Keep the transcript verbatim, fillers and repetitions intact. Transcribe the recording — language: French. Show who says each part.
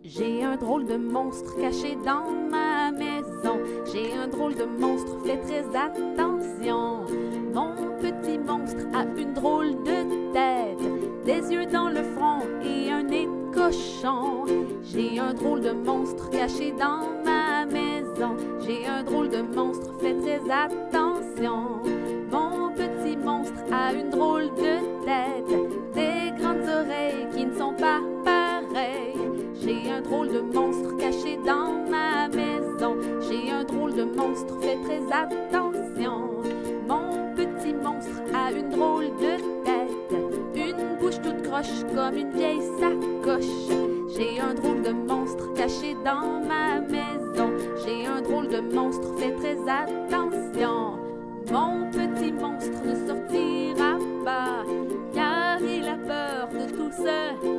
Speaker 1: J'ai un drôle de monstre caché dans ma maison. J'ai un drôle de monstre, fais très attention. Mon petit monstre a une drôle de tête, des yeux dans le front et un nez de cochon. J'ai un drôle de monstre caché dans ma maison. J'ai un drôle de monstre, fais très attention. Mon petit monstre a une drôle de tête, des grandes oreilles qui ne sont pas pareilles. J'ai un drôle de monstre caché dans ma maison. J'ai un drôle de monstre, fais très attention. Mon petit monstre a une drôle de tête, une bouche toute croche comme une vieille sacoche. J'ai un drôle de monstre caché dans ma maison. J'ai un drôle de monstre, fais très attention. Mon petit monstre ne sortira pas, car il a peur de tout ce